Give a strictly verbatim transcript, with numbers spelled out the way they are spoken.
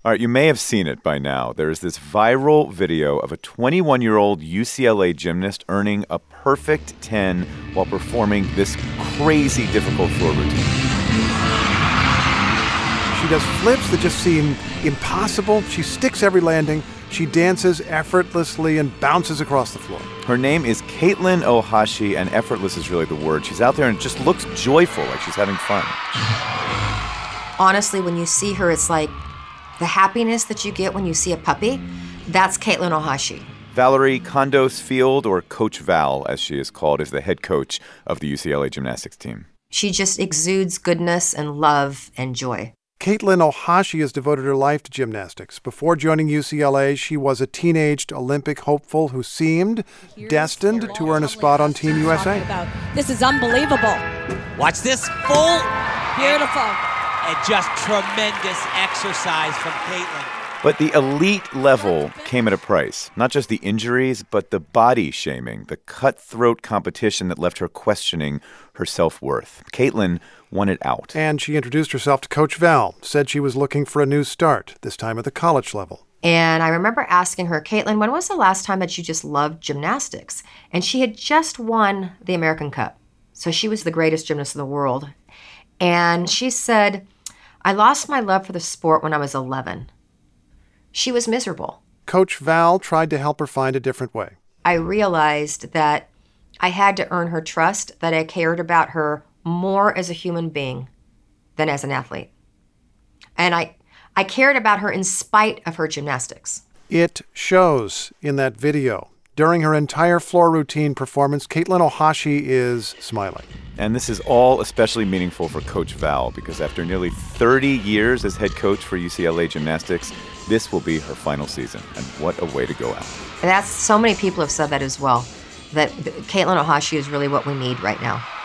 All right, you may have seen it by now. There is this viral video of a twenty-one-year-old U C L A gymnast earning a perfect ten while performing this crazy difficult floor routine. She does flips that just seem impossible. She sticks every landing. She dances effortlessly and bounces across the floor. Her name is Kaitlyn Ohashi, and effortless is really the word. She's out there and just looks joyful, like she's having fun. Honestly, when you see her, it's like the happiness that you get when you see a puppy. That's Kaitlyn Ohashi. Valerie Condos Field, or Coach Val, as she is called, is the head coach of the U C L A gymnastics team. She just exudes goodness and love and joy. Kaitlyn Ohashi has devoted her life to gymnastics. Before joining U C L A, she was a teenaged Olympic hopeful who seemed destined to earn a spot on Team U S A. This is unbelievable. Watch this full. Beautiful. And just tremendous exercise from Kaitlyn. But the elite level came at a price. Not just the injuries, but the body shaming, the cutthroat competition that left her questioning her self-worth. Kaitlyn wanted out. And she introduced herself to Coach Val, said she was looking for a new start, this time at the college level. And I remember asking her, Kaitlyn, when was the last time that you just loved gymnastics? And she had just won the American Cup. So she was the greatest gymnast in the world. And she said, I lost my love for the sport when I was eleven. She was miserable. Coach Val tried to help her find a different way. I realized that I had to earn her trust, that I cared about her more as a human being than as an athlete. And I, I cared about her in spite of her gymnastics. It shows in that video. During her entire floor routine performance, Kaitlyn Ohashi is smiling. And this is all especially meaningful for Coach Val because after nearly thirty years as head coach for U C L A Gymnastics, this will be her final season. And what a way to go out. And that's so many people have said that as well, that Kaitlyn Ohashi is really what we need right now.